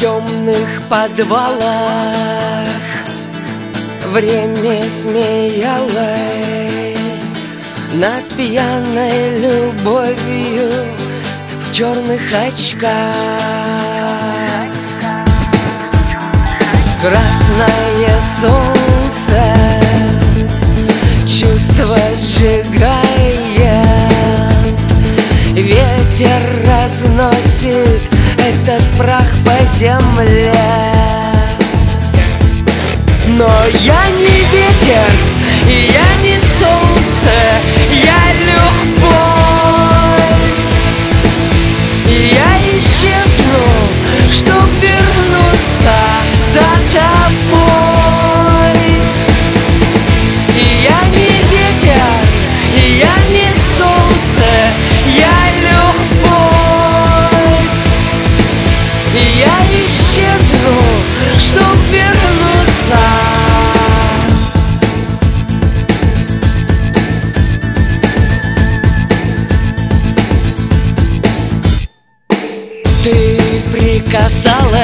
темных подвалах время смеялось над пьяной любовью в черных очках. Красное солнце чувство сжигает, ветер разносит этот прах по земле. Но я не ветер, и я не солнце, я любовь. И я исчезну, чтоб вернуться за тобой. И я не ветер, и я не солнце, я любовь. И я исчезну, чтоб вернуться. Ты прикасалась,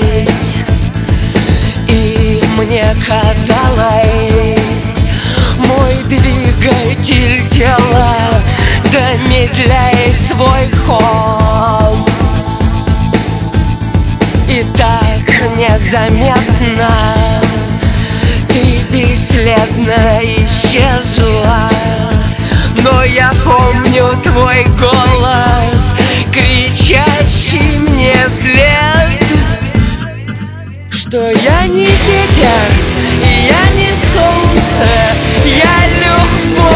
и мне казалось, мой двигатель тела замедляет свой ход. И так незаметно ты бесследно исчезла. Но я помню твой голос, кричащий мне вслед, что я не ветер, и я не солнце, я любовь.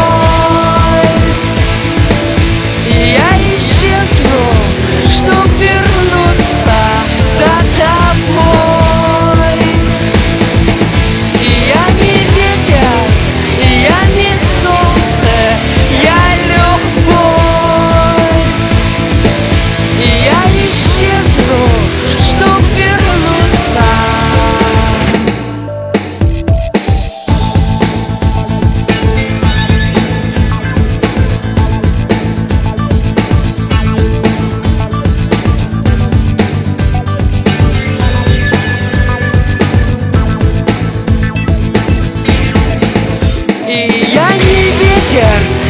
И я исчезну, чтоб вернуться за тобой. И я не ветер, и я не солнце, я любовь. И я исчезну, чтоб вернуться. И я не ветер,